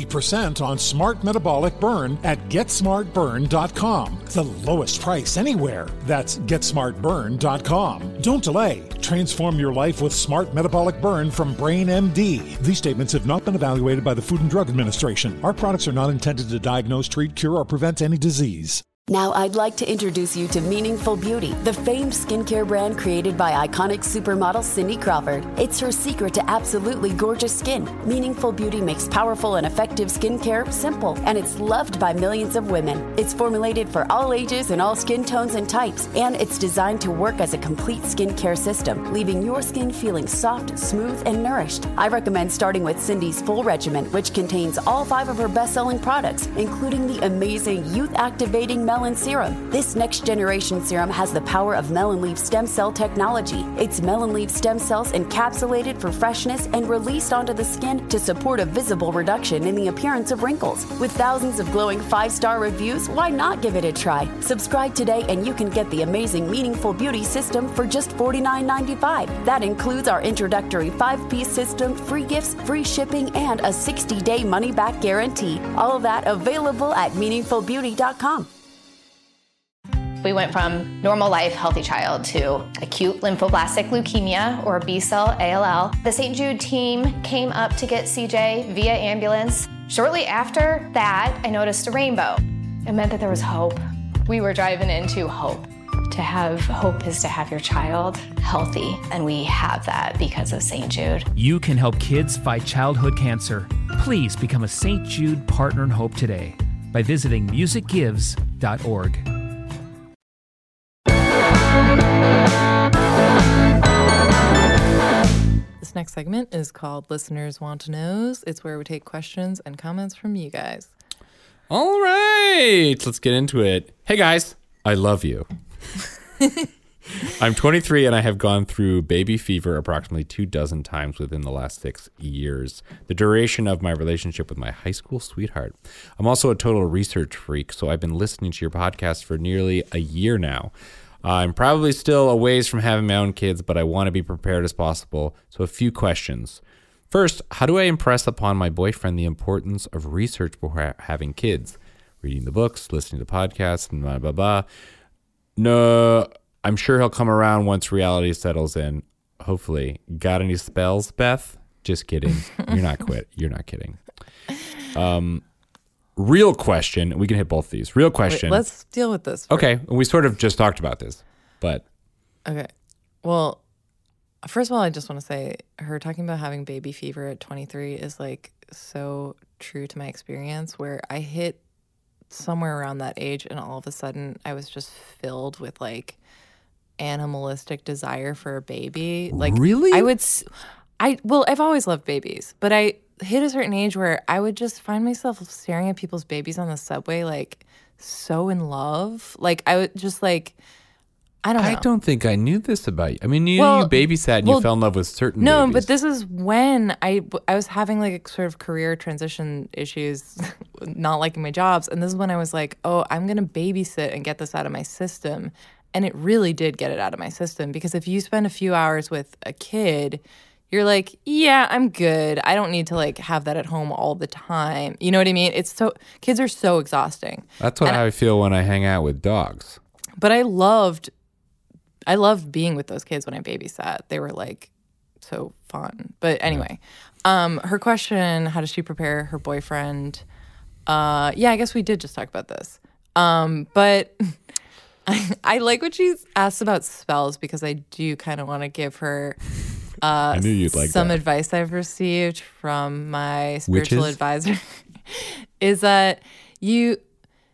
30% on Smart Metabolic Burn at GetSmartBurn.com. The lowest price anywhere. That's GetSmartBurn.com. Don't delay. Transform your life with Smart Metabolic Burn from Brain MD. These statements have not been evaluated by the Food and Drug Administration. Our products are not intended to diagnose, treat, cure, or prevent any disease. Now I'd like to introduce you to Meaningful Beauty, the famed skincare brand created by iconic supermodel Cindy Crawford. It's her secret to absolutely gorgeous skin. Meaningful Beauty makes powerful and effective skincare simple, and it's loved by millions of women. It's formulated for all ages and all skin tones and types, and it's designed to work as a complete skincare system, leaving your skin feeling soft, smooth, and nourished. I recommend starting with Cindy's full regimen, which contains all 5 of her best-selling products, including the amazing youth-activating Melon Serum. This next generation serum has the power of melon leaf stem cell technology. It's melon leaf stem cells encapsulated for freshness and released onto the skin to support a visible reduction in the appearance of wrinkles. With thousands of glowing 5-star reviews, why not give it a try? Subscribe today and you can get the amazing Meaningful Beauty system for just $49.95. That includes our introductory 5-piece system, free gifts, free shipping, and a 60-day money-back guarantee. All of that available at meaningfulbeauty.com. We went from normal life, healthy child to acute lymphoblastic leukemia or B-cell ALL. The St. Jude team came up to get CJ via ambulance. Shortly after that, I noticed a rainbow. It meant that there was hope. We were driving into hope. To have hope is to have your child healthy, and we have that because of St. Jude. You can help kids fight childhood cancer. Please become a St. Jude Partner in Hope today by visiting musicgives.org. This next segment is called Listeners Want to Knows. It's where we take questions and comments from you guys. All right, let's get into it. Hey guys, I love you. I'm 23 and I have gone through baby fever approximately 24 times within the last 6 years, the duration of my relationship with my high school sweetheart. I'm also a total research freak, so I've been listening to your podcast for nearly a year now. I'm probably still a ways from having my own kids, but I want to be prepared as possible. So a few questions. First, how do I impress upon my boyfriend the importance of research before having kids? Reading the books, listening to podcasts, and blah, blah, blah. No, I'm sure he'll come around once reality settles in. Hopefully. Got any spells, Beth? Just kidding. You're not kidding. Real question. We can hit both of these. Real question. Wait, let's deal with this first. Okay. We sort of just talked about this, but. Okay. Well, first of all, I just want to say her talking about having baby fever at 23 is like so true to my experience, where I hit somewhere around that age and all of a sudden I was just filled with like animalistic desire for a baby. Like, really? I've always loved babies, but I hit a certain age where I would just find myself staring at people's babies on the subway, like so in love. Like I would just like, I don't know. I don't think I knew this about you. I mean, you babysat and you fell in love with certain babies. But this is when I was having like a sort of career transition issues, not liking my jobs. And this is when I was like, oh, I'm going to babysit and get this out of my system. And it really did get it out of my system, because if you spend a few hours with a kid, you're like, yeah, I'm good. I don't need to like have that at home all the time. You know what I mean? Kids are so exhausting. That's what I feel when I hang out with dogs. But I loved being with those kids when I babysat. They were like so fun. But anyway, her question, how does she prepare her boyfriend? I guess we did just talk about this. But I like what she's asked about spells, because I do kind of want to give her I knew you'd like some that. advice I've received from my spiritual advisor is that you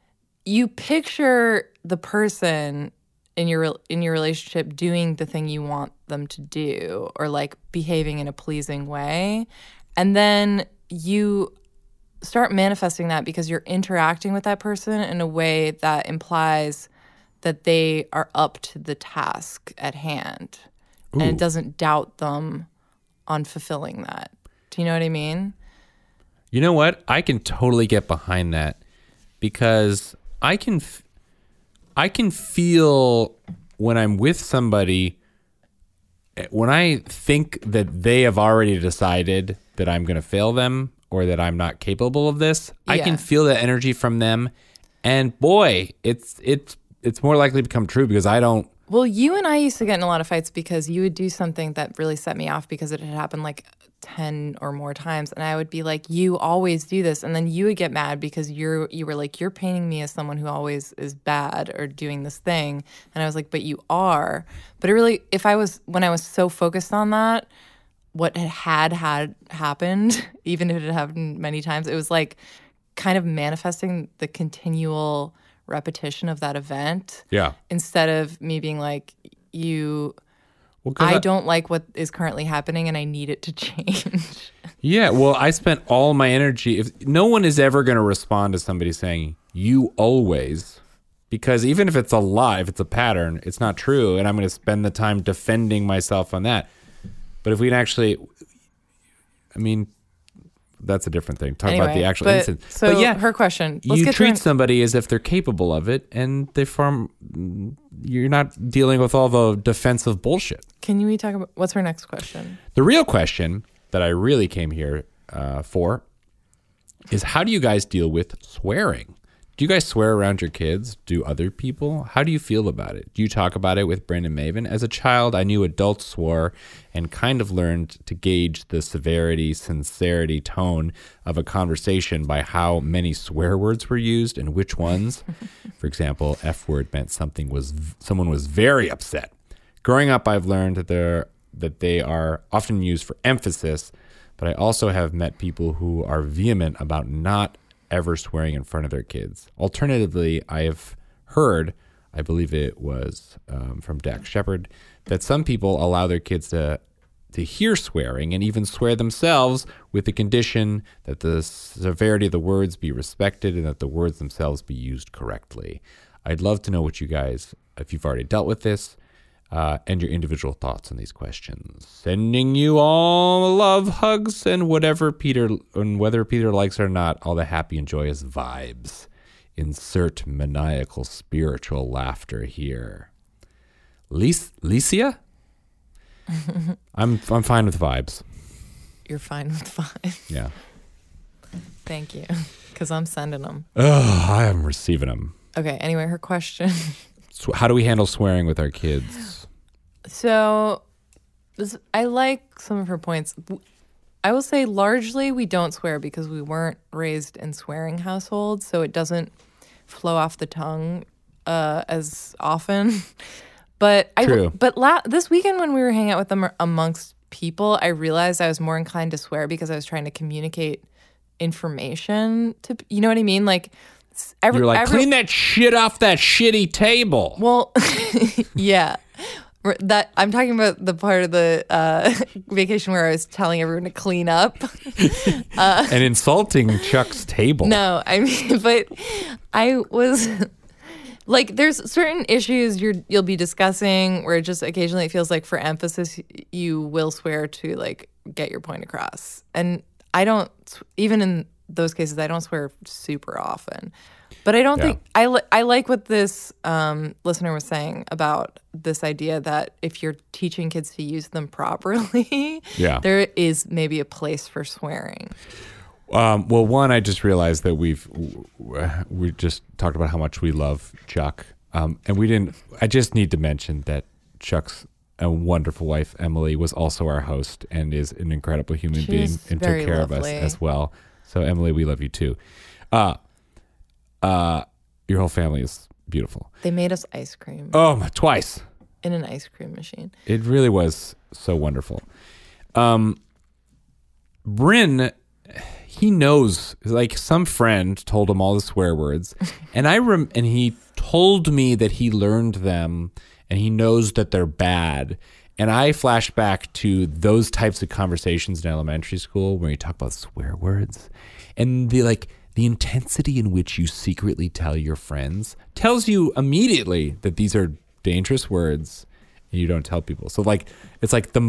you picture the person in your relationship doing the thing you want them to do, or like behaving in a pleasing way, and then you start manifesting that because you're interacting with that person in a way that implies that they are up to the task at hand. Ooh. And it doesn't doubt them on fulfilling that. Do you know what I mean? You know what? I can totally get behind that, because I can feel when I'm with somebody, when I think that they have already decided that I'm going to fail them or that I'm not capable of this, I can feel that energy from them. And boy, it's more likely to become true because I don't. Well, you and I used to get in a lot of fights because you would do something that really set me off because it had happened like 10 or more times. And I would be like, you always do this. And then you would get mad because you were like, you're painting me as someone who always is bad or doing this thing. And I was like, but you are. But it really, when I was so focused on that, what had happened, even if it had happened many times, it was like kind of manifesting the continual repetition of that event. Yeah. Instead of me being like, I don't like what is currently happening and I need it to change. Yeah. Well, I spent all my energy. If no one is ever going to respond to somebody saying you always, because even if it's a lie, if it's a pattern, it's not true. And I'm going to spend the time defending myself on that. But if we can actually, I mean, that's a different thing. Talk about the actual incident. So but yeah, her question. You treat somebody as if they're capable of it, and you're not dealing with all the defensive bullshit. Can we talk about, what's her next question? The real question that I really came here for is, how do you guys deal with swearing? Do you guys swear around your kids? Do other people? How do you feel about it? Do you talk about it with Bryn and Maven? As a child, I knew adults swore and kind of learned to gauge the severity, sincerity, tone of a conversation by how many swear words were used and which ones. For example, F word meant someone was very upset. Growing up, I've learned that they are often used for emphasis, but I also have met people who are vehement about not ever swearing in front of their kids. Alternatively, I have heard, I believe it was from Dax Shepard, that some people allow their kids to hear swearing and even swear themselves with the condition that the severity of the words be respected and that the words themselves be used correctly. I'd love to know what you guys, if you've already dealt with this, and your individual thoughts on these questions. Sending you all love, hugs, and whether Peter likes it or not, all the happy and joyous vibes. Insert maniacal spiritual laughter here. Licia? I'm fine with vibes. You're fine with vibes. Yeah. Thank you, because I'm sending them. Oh, I am receiving them. Okay. Anyway, her question. How do we handle swearing with our kids? So, I like some of her points. I will say largely we don't swear because we weren't raised in swearing households, so it doesn't flow off the tongue as often. But True. This weekend when we were hanging out with them amongst people, I realized I was more inclined to swear because I was trying to communicate information to, you know what I mean? Like, you're like, clean that shit off that shitty table. Well, yeah. That I'm talking about the part of the vacation where I was telling everyone to clean up. And insulting Chuck's table. No, I mean, but I was like, there's certain issues you'll be discussing where just occasionally it feels like for emphasis, you will swear to like get your point across. And I don't, even in those cases, I don't swear super often. But I don't think, I like what this listener was saying about this idea that if you're teaching kids to use them properly, there is maybe a place for swearing. Well, one, I just realized that we just talked about how much we love Chuck. And I just need to mention that Chuck's a wonderful wife, Emily, was also our host and is an incredible human being and took care of us as well. So Emily, we love you too. Your whole family is beautiful. They made us ice cream. Oh, twice. In an ice cream machine. It really was so wonderful. Bryn, he knows, like some friend told him all the swear words, and and he told me that he learned them and he knows that they're bad. And I flash back to those types of conversations in elementary school where you talk about swear words and the intensity in which you secretly tell your friends tells you immediately that these are dangerous words and you don't tell people. So like, it's like the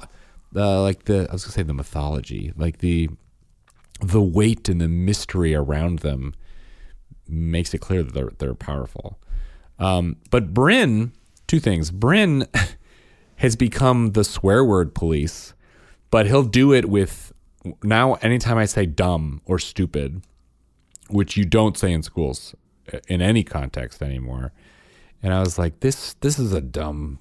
mythology, like the weight and the mystery around them makes it clear that they're powerful. But Bryn, two things. Bryn has become the swear word police, but he'll do it with, now anytime I say dumb or stupid, which you don't say in schools in any context anymore. And I was like, this is a dumb,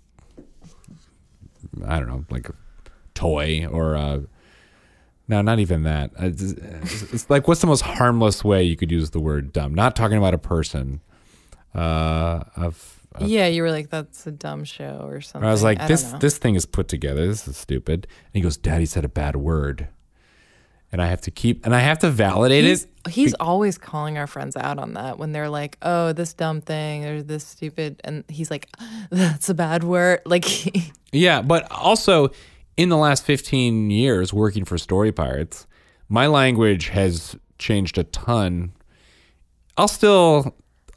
I don't know, like a toy or no, not even that. It's like, what's the most harmless way you could use the word dumb? Not talking about a person. Yeah, you were like, that's a dumb show or something. I was like, this thing is put together. This is stupid. And he goes, Daddy said a bad word. And I have to validate it. He's always calling our friends out on that when they're like, oh, this dumb thing or this stupid. And he's like, that's a bad word. Like, yeah, but also in the last 15 years working for Story Pirates, my language has changed a ton. I'll still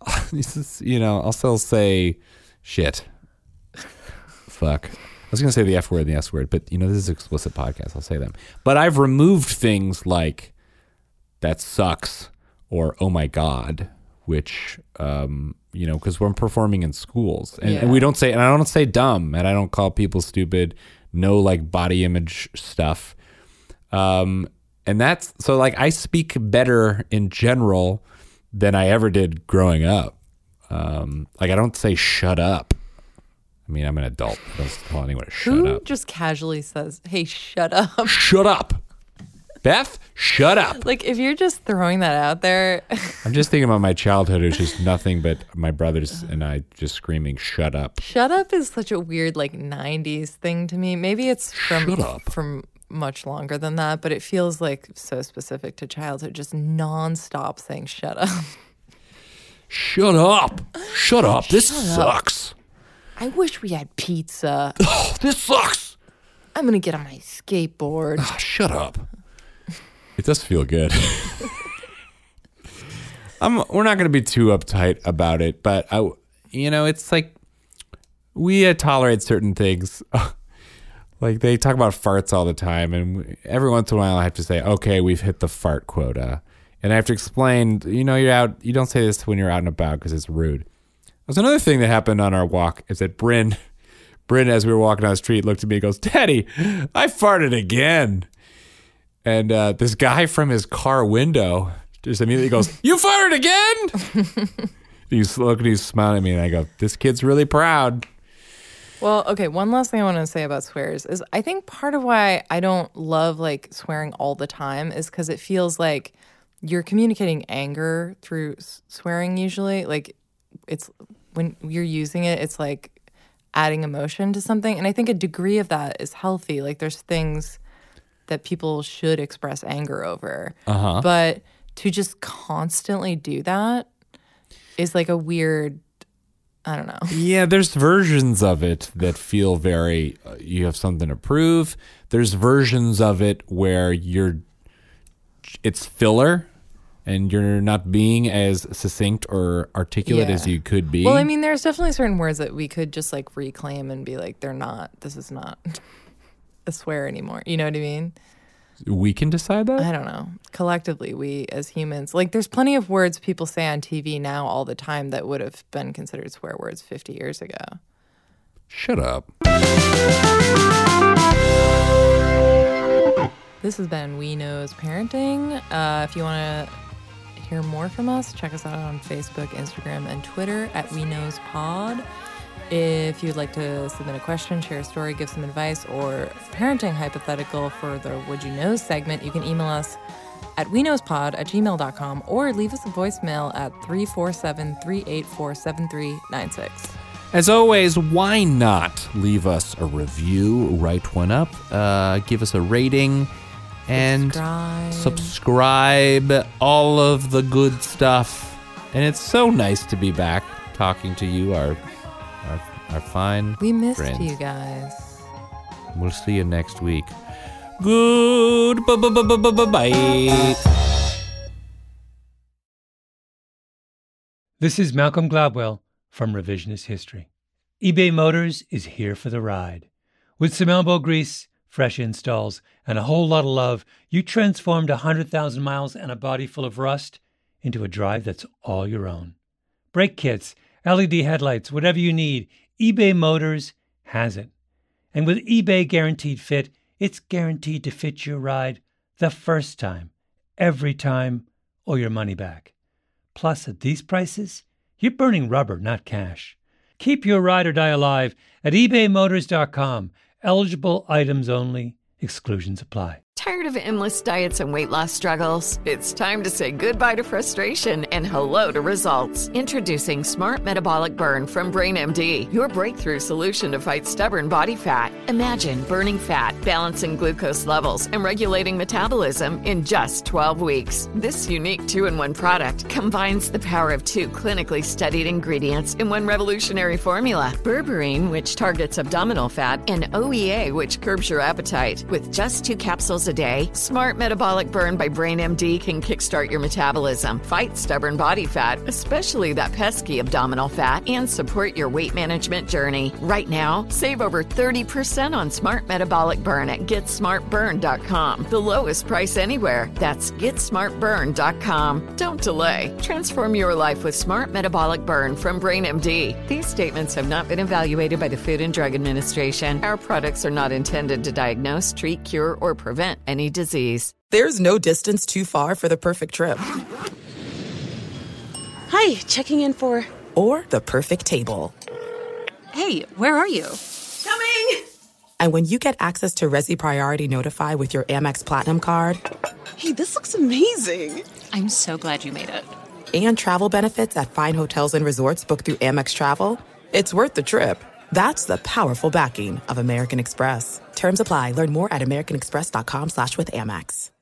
say shit. Fuck. I was going to say the F word and the S word, but this is an explicit podcast. I'll say them. But I've removed things like that sucks or oh my God, which, because we're performing in schools and we don't say, and I don't say dumb and I don't call people stupid, no like body image stuff. And that's, so like I speak better in general than I ever did growing up. Like I don't say shut up. I mean, I'm an adult. I don't tell anyone to shut up. Who just casually says, hey, shut up? Shut up. Beth, shut up. Like, if you're just throwing that out there. I'm just thinking about my childhood. It was just nothing but my brothers and I just screaming, shut up. Shut up is such a weird, like, 90s thing to me. Maybe it's from much longer than that, but it feels like so specific to childhood, just nonstop saying shut up. Shut up. Shut up. This sucks. I wish we had pizza. Oh, this sucks. I'm going to get on my skateboard. Oh, shut up. It does feel good. We're not going to be too uptight about it, but it's like we tolerate certain things. Like they talk about farts all the time, and every once in a while I have to say, okay, we've hit the fart quota. And I have to explain, you're out, you don't say this when you're out and about because it's rude. There's another thing that happened on our walk is that Bryn, as we were walking down the street, looked at me and goes, Daddy, I farted again. And this guy from his car window just immediately goes, you farted again? He's smiling at me and I go, this kid's really proud. Well, okay, one last thing I want to say about swears is I think part of why I don't love like swearing all the time is because it feels like you're communicating anger through swearing usually. Like it's when you're using it, it's like adding emotion to something. And I think a degree of that is healthy. Like there's things that people should express anger over. Uh-huh. But to just constantly do that is like a weird, I don't know. Yeah, there's versions of it that feel very, you have something to prove. There's versions of it where it's filler and you're not being as succinct or articulate as you could be. Well, I mean, there's definitely certain words that we could just like reclaim and be like, this is not a swear anymore. You know what I mean? We can decide that? I don't know. Collectively, we as humans, like there's plenty of words people say on TV now all the time that would have been considered swear words 50 years ago. Shut up. This has been We Knows Parenting. If you want to hear more from us, check us out on Facebook, Instagram, and Twitter at We Knows Pod. If you'd like to submit a question, share a story, give some advice, or parenting hypothetical for the Would You Know segment, you can email us at weknowspod@gmail.com or leave us a voicemail at 347-384-7396. As always, why not leave us a review, write one up, give us a rating. and subscribe, all of the good stuff. And it's so nice to be back talking to you, our fine We missed friends. you guys. We'll see you next week. Bye. This is Malcolm Gladwell from Revisionist History. eBay Motors is here for the ride. With some elbow grease, fresh installs, and a whole lot of love, you transformed 100,000 miles and a body full of rust into a drive that's all your own. Brake kits, LED headlights, whatever you need, eBay Motors has it. And with eBay Guaranteed Fit, it's guaranteed to fit your ride the first time, every time, or your money back. Plus, at these prices, you're burning rubber, not cash. Keep your ride or die alive at ebaymotors.com. Eligible items only. Exclusions apply. Tired of endless diets and weight loss struggles? It's time to say goodbye to frustration and hello to results. Introducing Smart Metabolic Burn from BrainMD, your breakthrough solution to fight stubborn body fat. Imagine burning fat, balancing glucose levels, and regulating metabolism in just 12 weeks. This unique 2-in-1 product combines the power of 2 clinically studied ingredients in one revolutionary formula. Berberine, which targets abdominal fat, and OEA, which curbs your appetite. With just 2 capsules a day, Smart Metabolic Burn by BrainMD can kickstart your metabolism, fight stubborn body fat, especially that pesky abdominal fat, and support your weight management journey. Right now, save over 30% on Smart Metabolic Burn at GetSmartBurn.com. The lowest price anywhere. That's GetSmartBurn.com. Don't delay. Transform your life with Smart Metabolic Burn from BrainMD. These statements have not been evaluated by the Food and Drug Administration. Our products are not intended to diagnose, treat, cure, or prevent any disease. There's no distance too far for the perfect trip. Hi, checking in for... Or the perfect table. Hey, where are you? Coming! And when you get access to Resi Priority Notify with your Amex Platinum card... Hey, this looks amazing. I'm so glad you made it. And travel benefits at fine hotels and resorts booked through Amex Travel, it's worth the trip. That's the powerful backing of American Express. Terms apply. Learn more at americanexpress.com/withAmex.